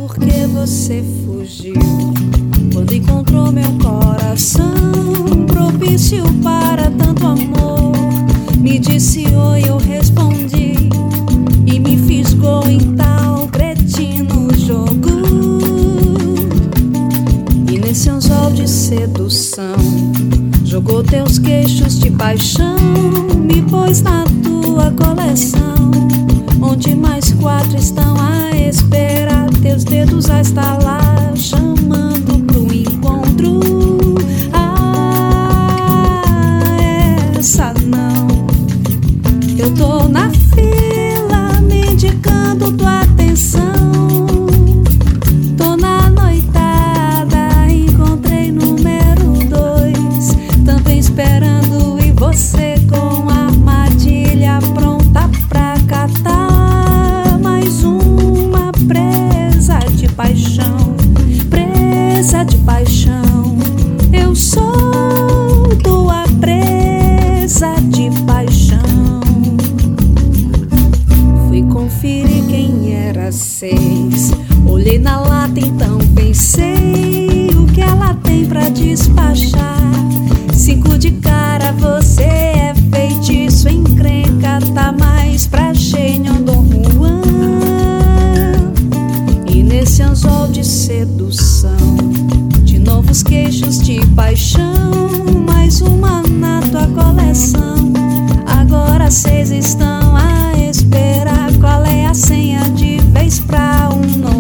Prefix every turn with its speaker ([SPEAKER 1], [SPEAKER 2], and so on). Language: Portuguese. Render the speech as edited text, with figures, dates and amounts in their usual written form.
[SPEAKER 1] porque você fugiu. Quando encontrou meu coração propício para tanto amor, me disse oi, eu respondi e me fisgou em tal cretino jogo. E nesse anzol de sedução jogou teus queixos de paixão, me pôs na tua coleção, onde mais 4 estão a esperar, teus dedos a estalar, chamando pro encontro. Essa não, eu tô na fila me indicando tua atenção. Tô na noitada, encontrei número 2, também esperando, e você com a armadilha pronta pra catar mais uma presa de paixão, presa de paixão. Eu sou tua presa de paixão. Fui conferir quem era 6, olhei na lata, então pensei o que ela tem pra despachar. 5 de cara, você é feitiço, encrenca, tá mais pra Shenyang Don Juan. E nesse anzol de sedução, de novos queixos de paixão, mais uma na tua coleção. Agora 6 estão a esperar, qual é a senha de vez pra um novo